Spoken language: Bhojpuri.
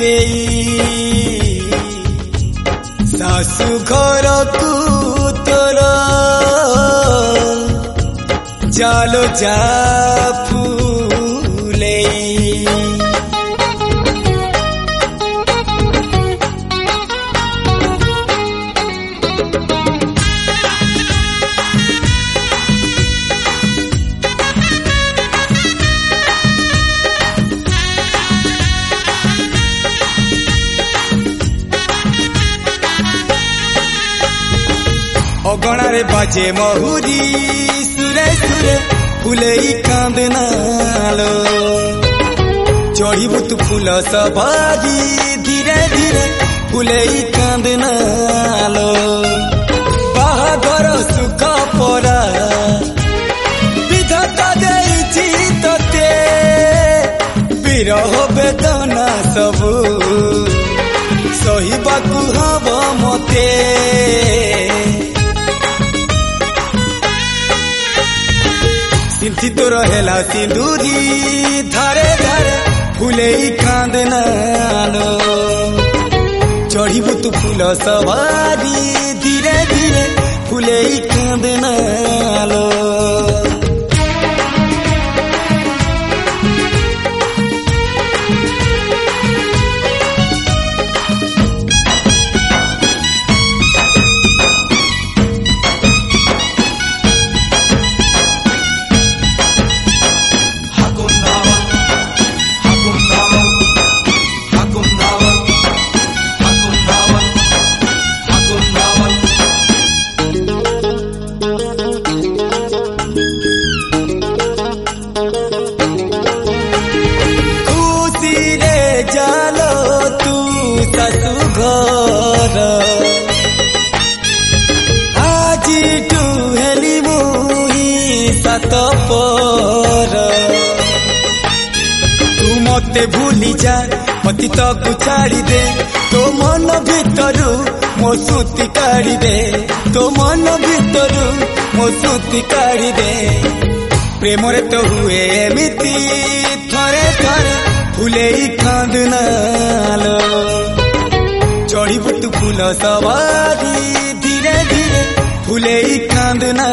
सासु घर को तोर जालो जा फूले अगणारे बाजे महुरी सुरे सुरे फुले कांदनालो चढ़ीबू तू फूल सवारी धीरे धीरे फुले कांदनालो बाहागर सुख परा विधाता देइछि तते विरह वेदना सबू सहिबाकू हब मते सिंथी तो रहेला सिंदूरी धारे धारे फूले कांदनालो चढ़ीबू तू फूल सवारी धीरे धीरे फूले कांदनालो तू मते भूली जा मती तक छाड़ी दे तो मन भीतरू मो सूती काढ़ी दे तो मन भीतरू मो सूती काढ़ी दे प्रेम रे तो हुए एमिति थरे थरे फूले कांदनालो चढ़ीबू तू फूल सवारी धीरे धीरे फूले कांदना